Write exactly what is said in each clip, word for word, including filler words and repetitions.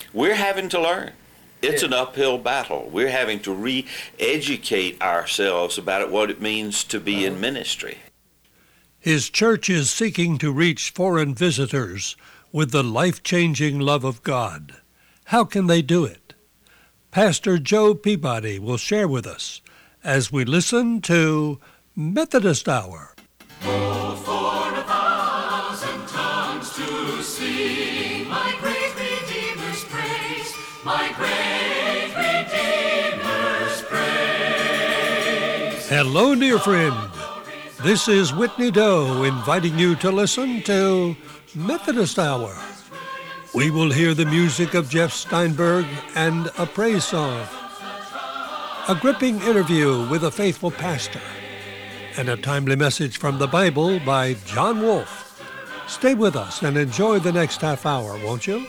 we're having to learn. It's Yeah. an uphill battle. We're having to re-educate ourselves about what it means to be in ministry. His church is seeking to reach foreign visitors with the life-changing love of God. How can they do it? Pastor Joe Peabody will share with us as we listen to Methodist Hour. Oh, for a thousand tongues to sing my great Redeemer's praise, my great Redeemer's praise. Hello, dear friend. This is Whitney Doe inviting you to listen to Methodist Hour. We will hear the music of Jeff Steinberg and a praise song, a gripping interview with a faithful pastor, and a timely message from the Bible by John Wolfe. Stay with us and enjoy the next half hour, won't you?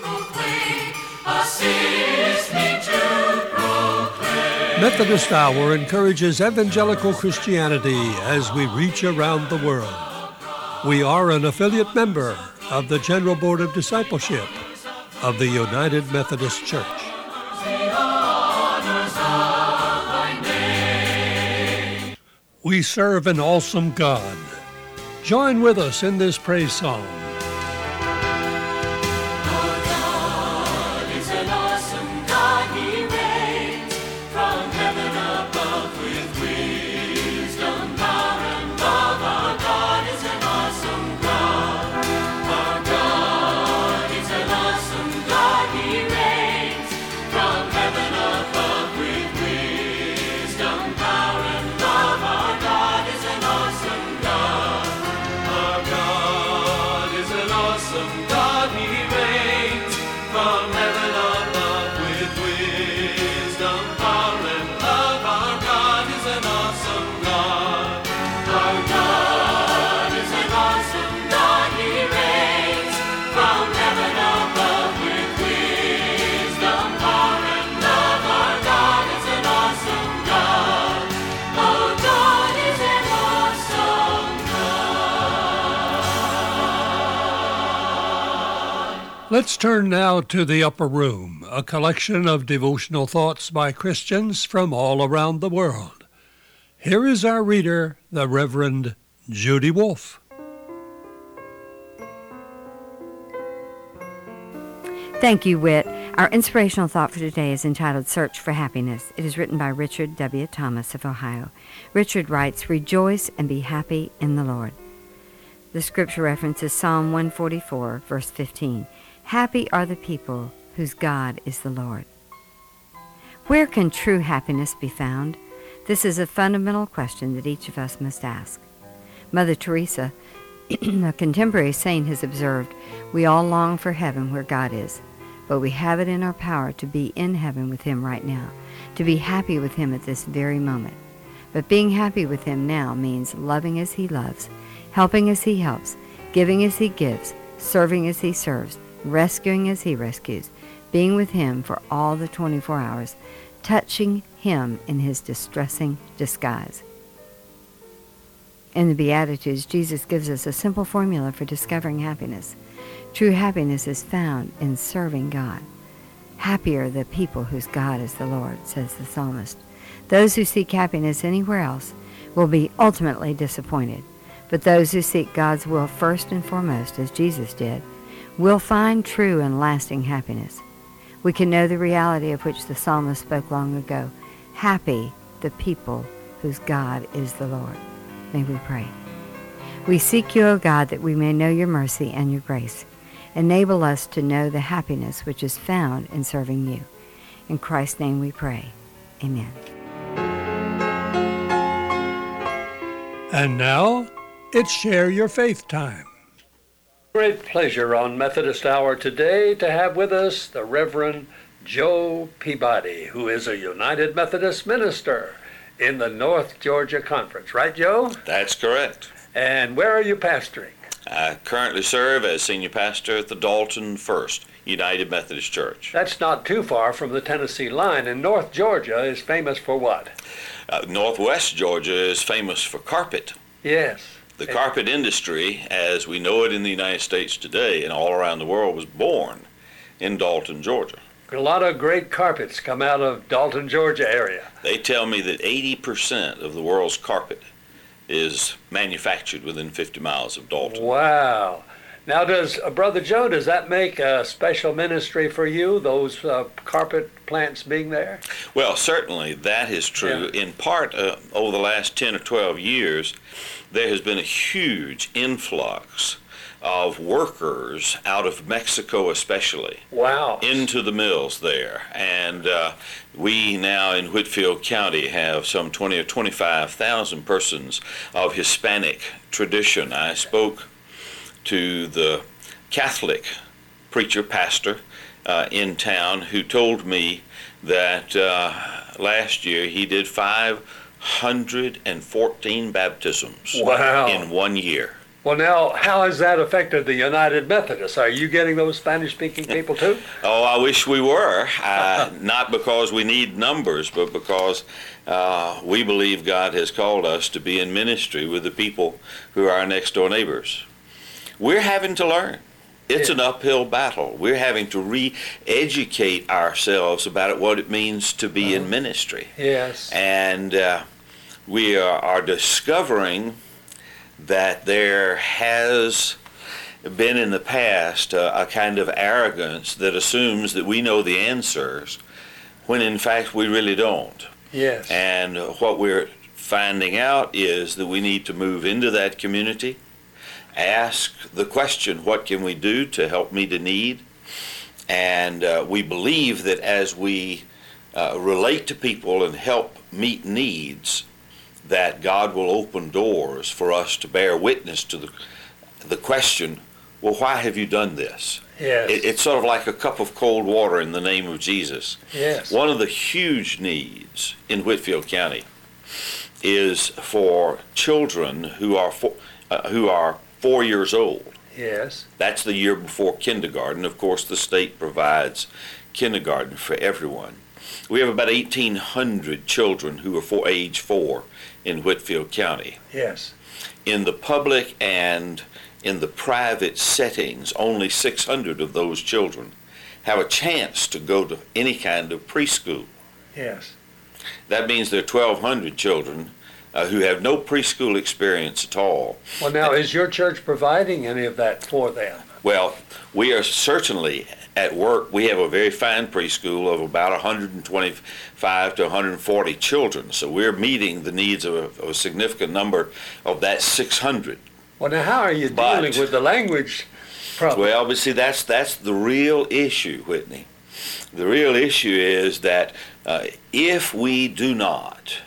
Assist me to proclaim. Methodist Hour encourages evangelical Christianity as we reach around the world. We are an affiliate member of the General Board of Discipleship of the United Methodist Church. We serve an awesome God. Join with us in this praise song. Our God is an awesome God, He reigns from heaven above with wisdom, power, and love. Our God is an awesome God. Our God is an awesome God, He reigns from heaven above with wisdom, power, and love. Our God is an awesome God. Our God is an awesome God, He reigns from heaven above with wisdom, power, and love. Our God is an awesome God. Our God is an awesome God, He reigns from heaven above with wisdom, power, and love. Our God is an awesome God. Oh, God is an awesome God. Let's turn now to the Upper Room, a collection of devotional thoughts by Christians from all around the world. Here is our reader, the Reverend Judy Wolfe. Thank you, Whit. Our inspirational thought for today is entitled Search for Happiness. It is written by Richard W. Thomas of Ohio. Richard writes, "Rejoice and be happy in the Lord." The scripture reference is Psalm one forty-four, verse fifteen. Happy are the people whose God is the Lord. Where can true happiness be found? This is a fundamental question that each of us must ask. Mother Teresa, a contemporary saint, has observed, "We all long for heaven where God is, but we have it in our power to be in heaven with Him right now, to be happy with Him at this very moment. But being happy with Him now means loving as He loves, helping as He helps, giving as He gives, serving as He serves, rescuing as He rescues, being with Him for all the twenty-four hours, touching Him in His distressing disguise." In the Beatitudes, Jesus gives us a simple formula for discovering happiness. True happiness is found in serving God. Happy are the people whose God is the Lord, says the psalmist. Those who seek happiness anywhere else will be ultimately disappointed, but those who seek God's will first and foremost, as Jesus did, will find true and lasting happiness. We can know the reality of which the psalmist spoke long ago. Happy the people whose God is the Lord. May we pray. We seek you, O God, that we may know your mercy and your grace. Enable us to know the happiness which is found in serving you. In Christ's name we pray. Amen. And now, it's Share Your Faith time. Great pleasure on Methodist Hour today to have with us the Reverend Joe Peabody, who is a United Methodist minister in the North Georgia Conference. Right, Joe? That's correct. And where are you pastoring? I currently serve as senior pastor at the Dalton First United Methodist Church. That's not too far from the Tennessee line, and North Georgia is famous for what? Uh, Northwest Georgia is famous for carpet. Yes. The carpet industry, as we know it in the United States today and all around the world, was born in Dalton, Georgia. A lot of great carpets come out of Dalton, Georgia area. They tell me that eighty percent of the world's carpet is manufactured within fifty miles of Dalton. Wow. Now, does uh, Brother Joe, does that make a special ministry for you, those uh, carpet plants being there? Well, certainly that is true. Yeah. In part, uh, over the last ten or twelve years, there has been a huge influx of workers out of Mexico especially. Wow. Into the mills there. And uh, we now in Whitfield County have some twenty or twenty-five thousand persons of Hispanic tradition. I spoke to the Catholic preacher, pastor uh, in town, who told me that uh, last year he did five hundred fourteen baptisms. Wow. In one year. Well, now, how has that affected the United Methodists? Are you getting those Spanish-speaking people too? Oh, I wish we were. Uh, not because we need numbers, but because uh, we believe God has called us to be in ministry with the people who are our next-door neighbors. We're having to learn. It's Yeah. an uphill battle. We're having to re-educate ourselves about it, what it means to be in ministry. Yes. And uh, we are, are discovering that there has been in the past uh, a kind of arrogance that assumes that we know the answers when in fact we really don't. Yes. And what we're finding out is that we need to move into that community, ask the question, what can we do to help meet a need? And uh, we believe that as we uh, relate to people and help meet needs, that God will open doors for us to bear witness to the, the question, well, why have you done this? Yes. It, it's sort of like a cup of cold water in the name of Jesus. Yes. One of the huge needs in Whitfield County is for children who are four, uh, who are four years old. Yes. That's the year before kindergarten. Of course, the state provides kindergarten for everyone. We have about eighteen hundred children who are for age four in Whitfield County. Yes. In the public and in the private settings, only six hundred of those children have a chance to go to any kind of preschool. Yes. That means there are twelve hundred children uh, who have no preschool experience at all. Well, now, is your church providing any of that for them? Well, we are certainly at work. We have a very fine preschool of about one hundred twenty-five to one hundred forty children. So we're meeting the needs of a, of a significant number of that six hundred. Well, now, how are you But- dealing with the language problem? Well, but see, that's that's the real issue, Whitney. The real issue is that uh, if we do not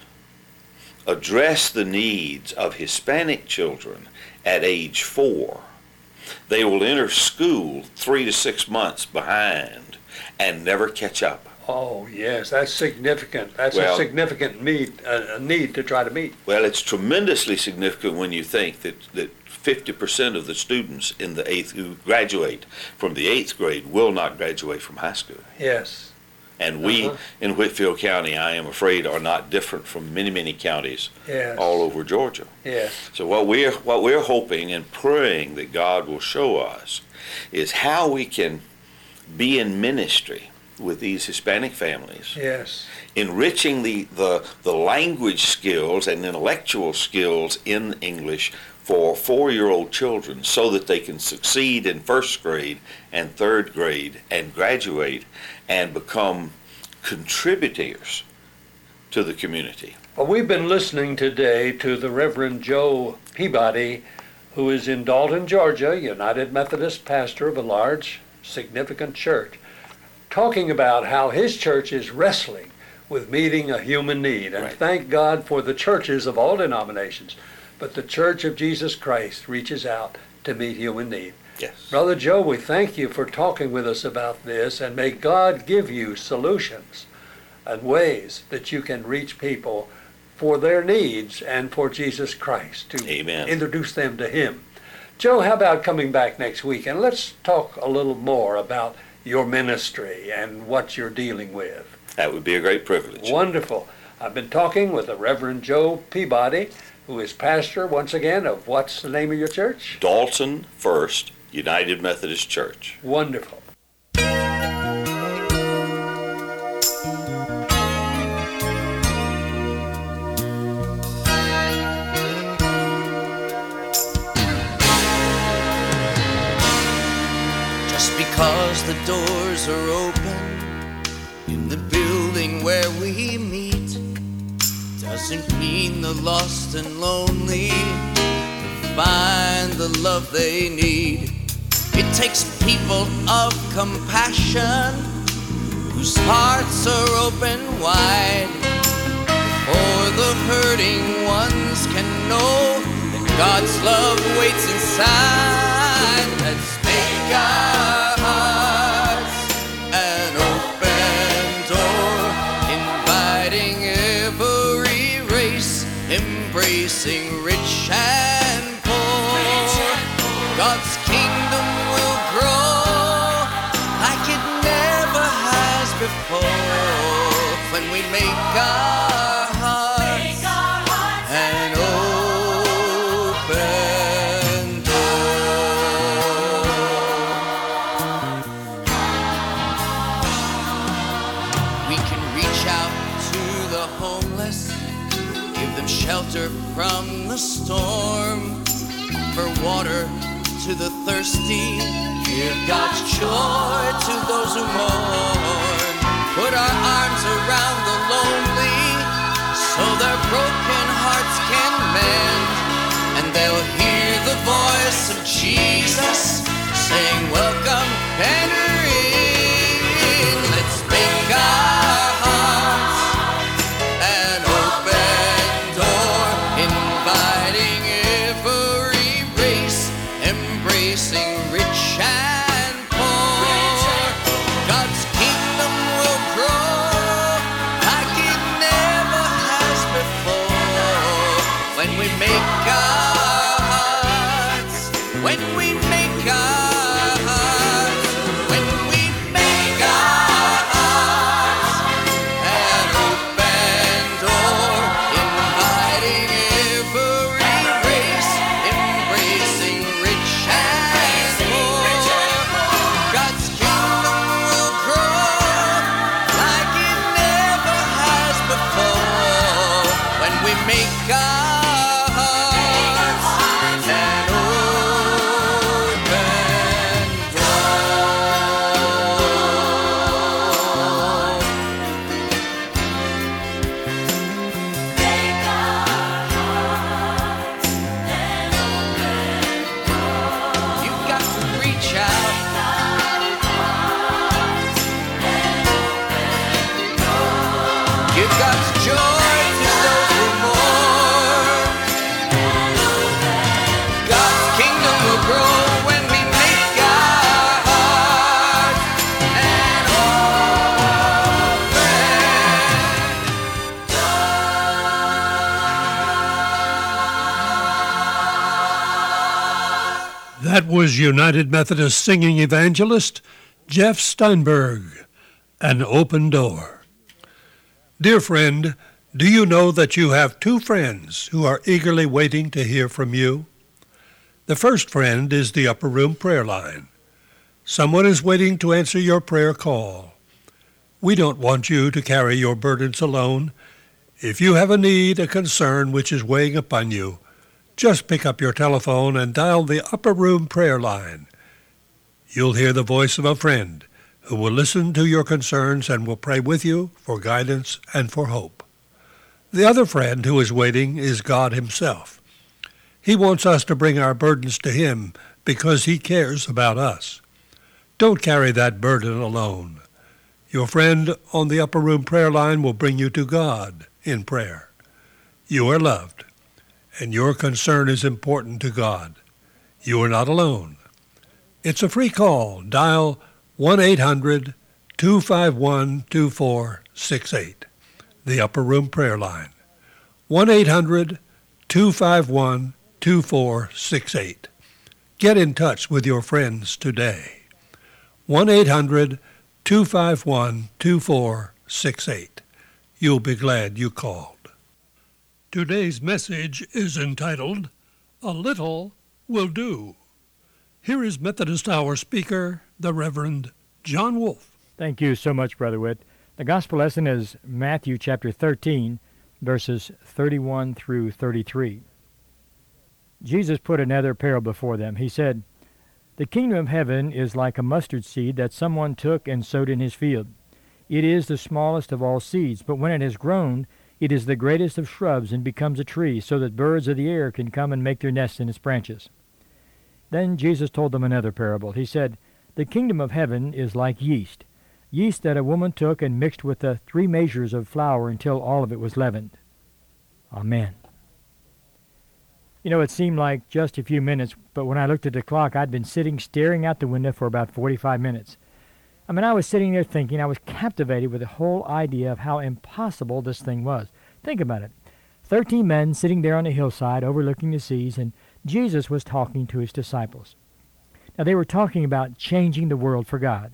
address the needs of Hispanic children at age four, they will enter school three to six months behind and never catch up. Oh, yes, that's significant. That's a Well- significant need, a, a need to try to meet. Well, it's tremendously significant when you think that, that fifty percent of the students in the eighth who graduate from the eighth grade will not graduate from high school. Yes. And we Uh-huh. in Whitfield County, I am afraid, are not different from many, many counties Yes. all over Georgia. Yes. So what we're what we're hoping and praying that God will show us is how we can be in ministry with these Hispanic families, Yes. enriching the, the, the language skills and intellectual skills in English for four-year-old children so that they can succeed in first grade and third grade and graduate and become contributors to the community. Well, we've been listening today to the Reverend Joe Peabody, who is in Dalton, Georgia, United Methodist pastor of a large, significant church, talking about how his church is wrestling with meeting a human need. And Right. thank God for the churches of all denominations. But the Church of Jesus Christ reaches out to meet human need. Yes. Brother Joe, we thank you for talking with us about this, and may God give you solutions and ways that you can reach people for their needs and for Jesus Christ, to Amen. introduce them to Him. Joe, how about coming back next week, and let's talk a little more about your ministry and what you're dealing with. That would be a great privilege. Wonderful. I've been talking with the Reverend Joe Peabody, who is pastor, once again, of what's the name of your church? Dalton First United Methodist Church. Wonderful. because the doors are open in the building where we meet doesn't mean the lost and lonely will find the love they need. It takes people of compassion whose hearts are open wide, for the hurting ones can know that God's love waits inside. Let's make our hearts an open door, inviting every race, embracing rich and poor. God's kingdom will grow like it never has before when we make our hearts an open door. We can reach out to the homeless, give them shelter from the storm, offer water to the thirsty, give God's joy to those who mourn, put our arms around the lonely so their broken hearts can mend, and they'll hear the voice of Jesus saying, welcome, enter in. Let's make our hearts an open door, inviting every race, embracing rich and poor. God's kingdom will grow like it never has before when we make our hearts, when we make our hearts, when we make our hearts an open door, inviting every race, embracing rich and poor. God's kingdom will grow like it never has before when we make our hearts an open door. You've got to reach out. Give God's joy to those who mourn. God's kingdom will grow when we make our hearts an open. That was United Methodist singing evangelist Jeff Steinberg, An Open Door. Dear friend, do you know that you have two friends who are eagerly waiting to hear from you? The first friend is the Upper Room Prayer Line. Someone is waiting to answer your prayer call. We don't want you to carry your burdens alone. If you have a need, a concern which is weighing upon you, just pick up your telephone and dial the Upper Room Prayer Line. You'll hear the voice of a friend who will listen to your concerns and will pray with you for guidance and for hope. The other friend who is waiting is God Himself. He wants us to bring our burdens to Him because He cares about us. Don't carry that burden alone. Your friend on the Upper Room Prayer Line will bring you to God in prayer. You are loved, and your concern is important to God. You are not alone. It's a free call. Dial one eight hundred two five one two four six eight, the Upper Room Prayer Line. one eight hundred two five one two four six eight. Get in touch with your friends today. one eight hundred two five one two four six eight. You'll be glad you called. Today's message is entitled, A Little Will Do. Here is Methodist Hour speaker, the Reverend John Wolf. Thank you so much, Brother Witt. The gospel lesson is Matthew chapter thirteen, verses thirty-one through thirty-three. Jesus put another parable before them. He said, The kingdom of heaven is like a mustard seed that someone took and sowed in his field. It is the smallest of all seeds, but when it has grown, it is the greatest of shrubs and becomes a tree, so that birds of the air can come and make their nests in its branches. Then Jesus told them another parable. He said, The kingdom of heaven is like yeast, yeast that a woman took and mixed with the three measures of flour until all of it was leavened. Amen. You know, it seemed like just a few minutes, but when I looked at the clock, I'd been sitting staring out the window for about forty-five minutes. I mean, I was sitting there thinking, I was captivated with the whole idea of how impossible this thing was. Think about it. Thirteen men sitting there on a hillside overlooking the seas, and Jesus was talking to his disciples. Now, they were talking about changing the world for God.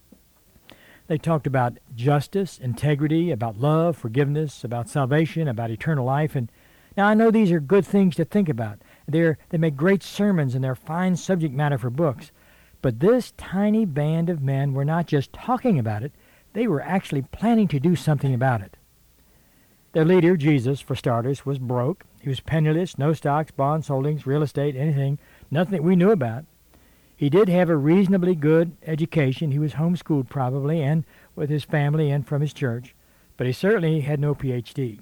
They talked about justice, integrity, about love, forgiveness, about salvation, about eternal life. And now I know these are good things to think about. They're, they make great sermons and they're fine subject matter for books. But this tiny band of men were not just talking about it, they were actually planning to do something about it. Their leader, Jesus, for starters, was broke. He was penniless, no stocks, bonds, holdings, real estate, anything, nothing that we knew about. He did have a reasonably good education. He was homeschooled probably, and with his family and from his church, but he certainly had no P H D.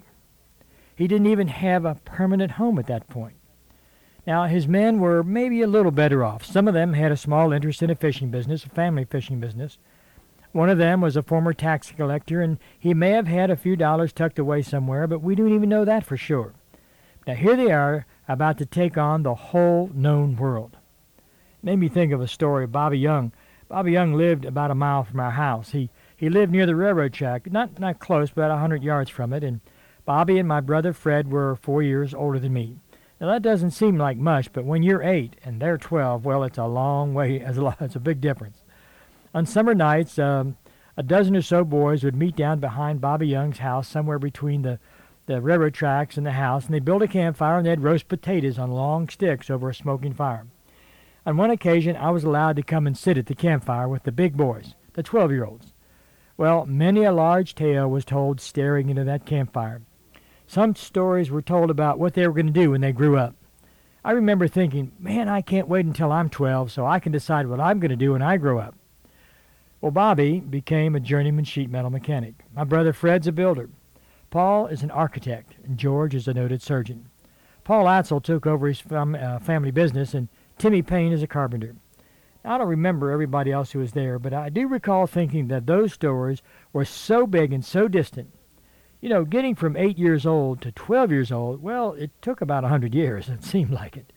He didn't even have a permanent home at that point. Now, his men were maybe a little better off. Some of them had a small interest in a fishing business, a family fishing business. One of them was a former tax collector, and he may have had a few dollars tucked away somewhere, but we don't even know that for sure. Now, here they are about to take on the whole known world. Made me think of a story of Bobby Young. Bobby Young lived about a mile from our house. He he lived near the railroad track, not not close, but about a hundred yards from it. And Bobby and my brother Fred were four years older than me. Now that doesn't seem like much, but when you're eight and they're twelve, well, it's a long way. It's a lot, it's a big difference. On summer nights, um, a dozen or so boys would meet down behind Bobby Young's house, somewhere between the the railroad tracks and the house, and they'd build a campfire and they'd roast potatoes on long sticks over a smoking fire. On one occasion, I was allowed to come and sit at the campfire with the big boys, the twelve-year-olds. Well, many a large tale was told staring into that campfire. Some stories were told about what they were going to do when they grew up. I remember thinking, man, I can't wait until I'm twelve so I can decide what I'm going to do when I grow up. Well, Bobby became a journeyman sheet metal mechanic. My brother Fred's a builder. Paul is an architect, and George is a noted surgeon. Paul Atzel took over his fam- uh, family business, and Timmy Payne is a carpenter. Now, I don't remember everybody else who was there, but I do recall thinking that those stories were so big and so distant. You know, getting from eight years old to twelve years old, well, it took about a hundred years. It seemed like it.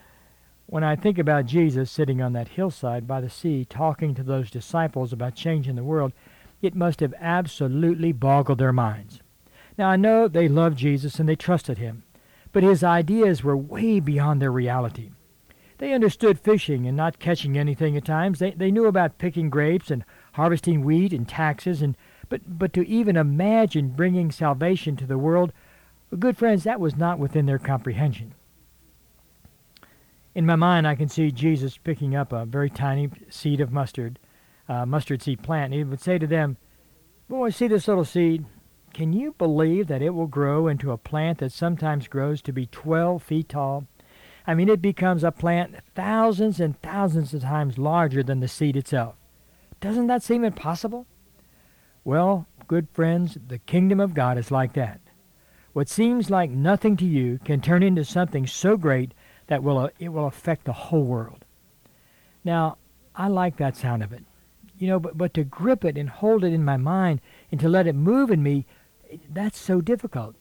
When I think about Jesus sitting on that hillside by the sea talking to those disciples about changing the world, it must have absolutely boggled their minds. Now, I know they loved Jesus and they trusted him, but his ideas were way beyond their reality. They understood fishing and not catching anything at times. They they knew about picking grapes and harvesting wheat and taxes, and but but to even imagine bringing salvation to the world, well, good friends, that was not within their comprehension. In my mind, I can see Jesus picking up a very tiny seed of mustard, uh, mustard seed plant, and he would say to them, "Boys, see this little seed? Can you believe that it will grow into a plant that sometimes grows to be twelve feet tall? I mean, it becomes a plant thousands and thousands of times larger than the seed itself. Doesn't that seem impossible?" Well, good friends, the kingdom of God is like that. What seems like nothing to you can turn into something so great that will uh, it will affect the whole world. Now, I like that sound of it. You know, but, but to grip it and hold it in my mind and to let it move in me, that's so difficult.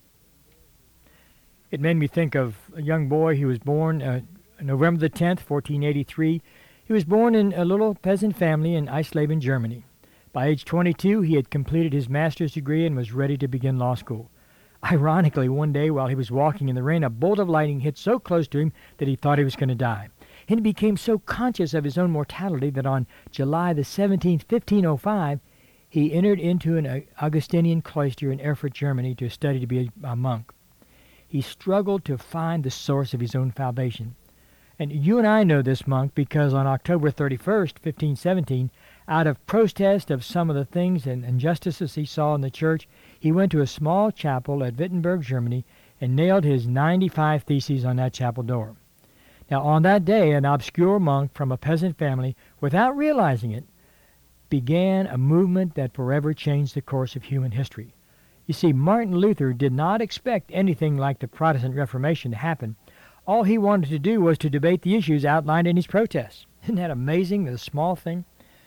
It made me think of a young boy who was born uh, November the tenth, fourteen eighty-three. He was born in a little peasant family in Eisleben, Germany. By age twenty-two, he had completed his master's degree and was ready to begin law school. Ironically, one day while he was walking in the rain, a bolt of lightning hit so close to him that he thought he was going to die. And he became so conscious of his own mortality that on July the seventeenth, fifteen oh five, he entered into an Augustinian cloister in Erfurt, Germany, to study to be a, a monk. He struggled to find the source of his own salvation. And you and I know this monk because on October thirty-first, fifteen seventeen, out of protest of some of the things and injustices he saw in the church, he went to a small chapel at Wittenberg, Germany, and nailed his ninety-five theses on that chapel door. Now, on that day, an obscure monk from a peasant family, without realizing it, began a movement that forever changed the course of human history. You see, Martin Luther did not expect anything like the Protestant Reformation to happen. All he wanted to do was to debate the issues outlined in his protests. Isn't that amazing, a small thing?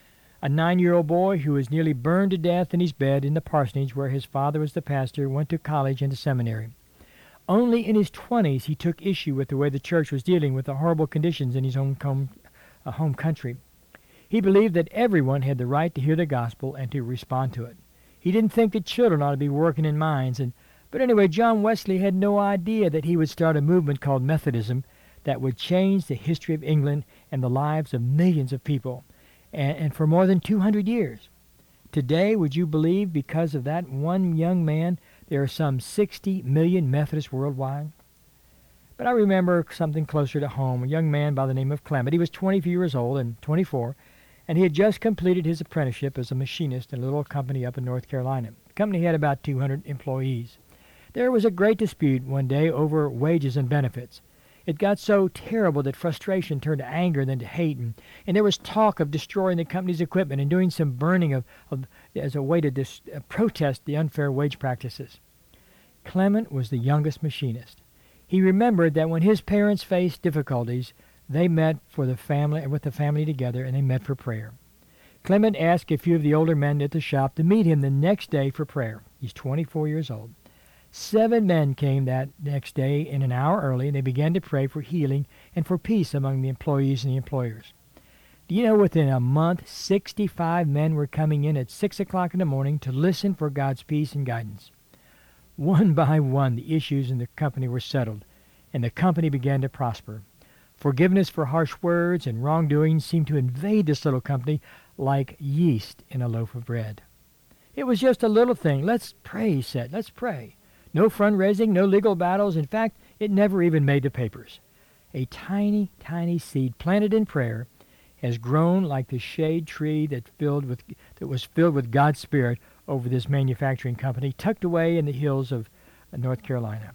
A nine-year-old boy who was nearly burned to death in his bed in the parsonage where his father was the pastor went to college and to seminary. Only in his twenties he took issue with the way the church was dealing with the horrible conditions in his own home, uh, home country. He believed that everyone had the right to hear the gospel and to respond to it. He didn't think that children ought to be working in mines. And, but anyway, John Wesley had no idea that he would start a movement called Methodism that would change the history of England and the lives of millions of people, and, and for more than two hundred years. Today, would you believe, because of that one young man, there are some sixty million Methodists worldwide? But I remember something closer to home, a young man by the name of Clement. He was twenty years old and twenty-four, and he had just completed his apprenticeship as a machinist in a little company up in North Carolina. The company had about two hundred employees. There was a great dispute one day over wages and benefits. It got so terrible that frustration turned to anger and then to hate, and, and there was talk of destroying the company's equipment and doing some burning of, of as a way to dis, uh, protest the unfair wage practices. Clement was the youngest machinist. He remembered that when his parents faced difficulties, they met for the family with the family together, and they met for prayer. Clement asked a few of the older men at the shop to meet him the next day for prayer. He's twenty-four years old. Seven men came that next day in an hour early, and they began to pray for healing and for peace among the employees and the employers. Do you know, within a month, sixty-five men were coming in at six o'clock in the morning to listen for God's peace and guidance. One by one, the issues in the company were settled, and the company began to prosper. Forgiveness for harsh words and wrongdoing seemed to invade this little company like yeast in a loaf of bread. It was just a little thing. Let's pray, he said. Let's pray. No fundraising, no legal battles. In fact, it never even made the papers. A tiny, tiny seed planted in prayer has grown like the shade tree that filled with that was filled with God's Spirit over this manufacturing company tucked away in the hills of North Carolina.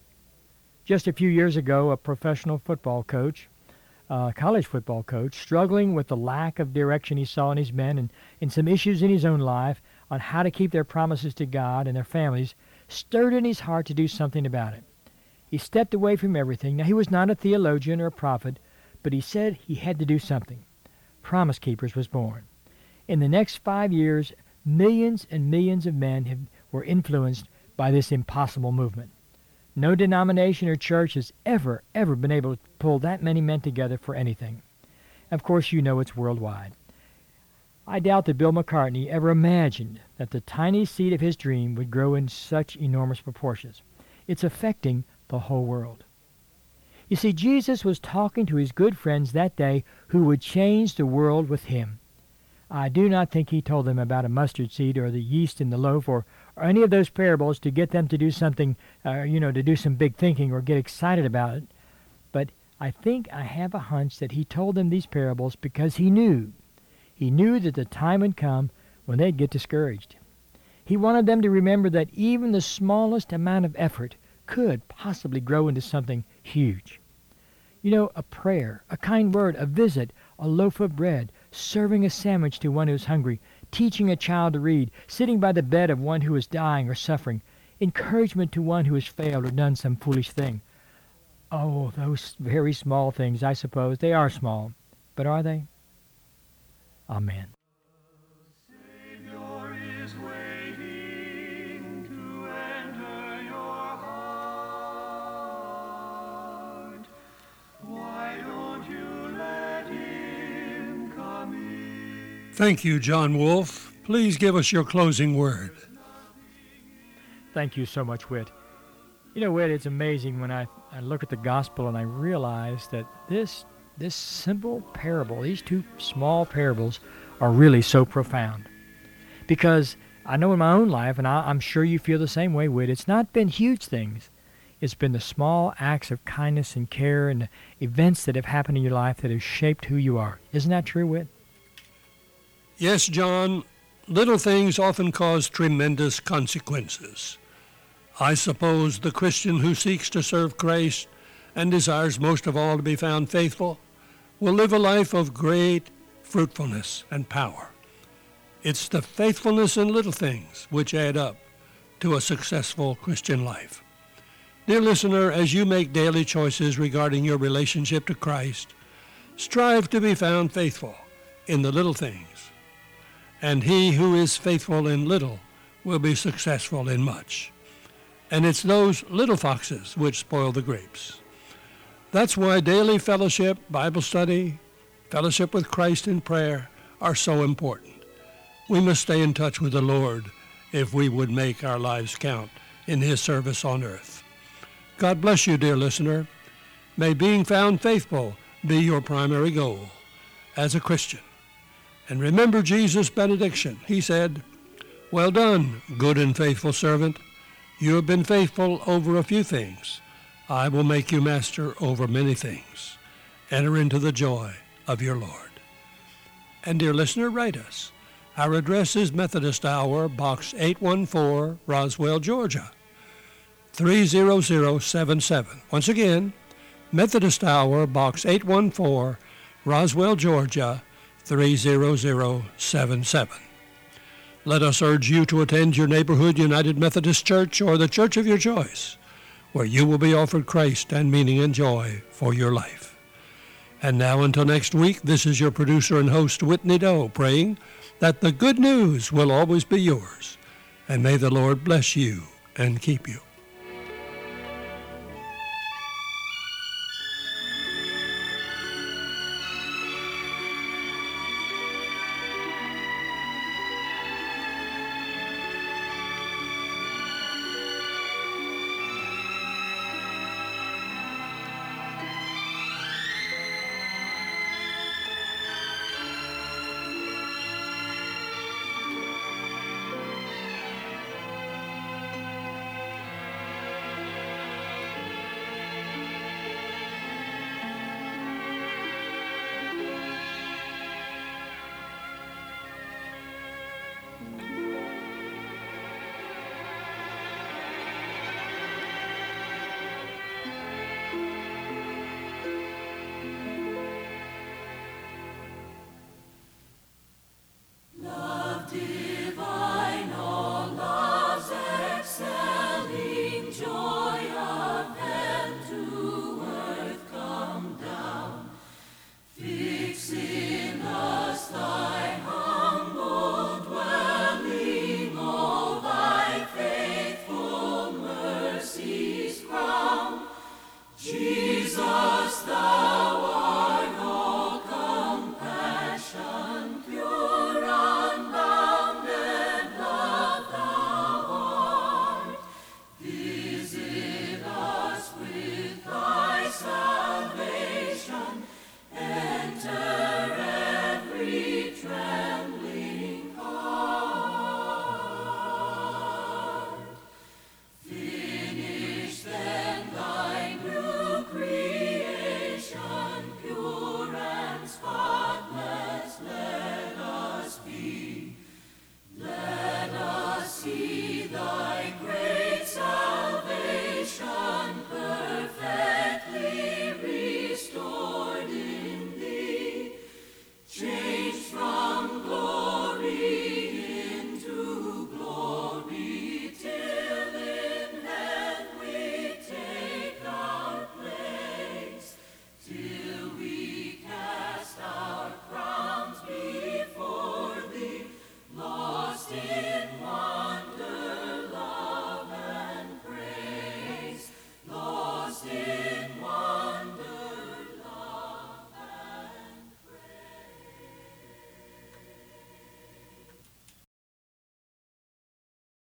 Just a few years ago, a professional football coach, a college football coach, struggling with the lack of direction he saw in his men and, and some issues in his own life on how to keep their promises to God and their families, stirred in his heart to do something about it. He stepped away from everything. Now, he was not a theologian or a prophet, but he said he had to do something. Promise Keepers was born. In the next five years, millions and millions of men have, were influenced by this impossible movement. No denomination or church has ever, ever been able to pull that many men together for anything. Of course, you know it's worldwide. I doubt that Bill McCartney ever imagined that the tiny seed of his dream would grow in such enormous proportions. It's affecting the whole world. You see, Jesus was talking to his good friends that day who would change the world with him. I do not think he told them about a mustard seed or the yeast in the loaf or, or any of those parables to get them to do something, uh, you know, to do some big thinking or get excited about it. But I think I have a hunch that he told them these parables because he knew. He knew that the time would come when they'd get discouraged. He wanted them to remember that even the smallest amount of effort could possibly grow into something huge. You know, a prayer, a kind word, a visit, a loaf of bread, serving a sandwich to one who's hungry, teaching a child to read, sitting by the bed of one who is dying or suffering, encouragement to one who has failed or done some foolish thing. Oh, those very small things, I suppose. They are small. But are they? Amen. Savior is waiting to enter your heart. Why don't you let him come in? Thank you, John Wolfe. Please give us your closing word. Thank you so much, Whit. You know, Whit, it's amazing when I, I look at the gospel and I realize that this this simple parable, these two small parables, are really so profound. Because I know in my own life, and I, I'm sure you feel the same way, Whit, it's not been huge things. It's been the small acts of kindness and care and events that have happened in your life that have shaped who you are. Isn't that true, Whit? Yes, John, little things often cause tremendous consequences. I suppose the Christian who seeks to serve Christ and desires most of all to be found faithful will live a life of great fruitfulness and power. It's the faithfulness in little things which add up to a successful Christian life. Dear listener, as you make daily choices regarding your relationship to Christ, strive to be found faithful in the little things. And he who is faithful in little will be successful in much. And it's those little foxes which spoil the grapes. That's why daily fellowship, Bible study, fellowship with Christ in prayer are so important. We must stay in touch with the Lord if we would make our lives count in his service on earth. God bless you, dear listener. May being found faithful be your primary goal as a Christian. And remember Jesus' benediction. He said, "Well done, good and faithful servant. You have been faithful over a few things. I will make you master over many things. Enter into the joy of your Lord." And dear listener, write us. Our address is Methodist Hour, Box eight one four, Roswell, Georgia, three zero zero seven seven. Once again, Methodist Hour, Box eight one four, Roswell, Georgia, three zero zero seven seven. Let us urge you to attend your neighborhood United Methodist Church or the church of your choice, where you will be offered Christ and meaning and joy for your life. And now until next week, this is your producer and host, Whitney Doe, praying that the good news will always be yours, and may the Lord bless you and keep you.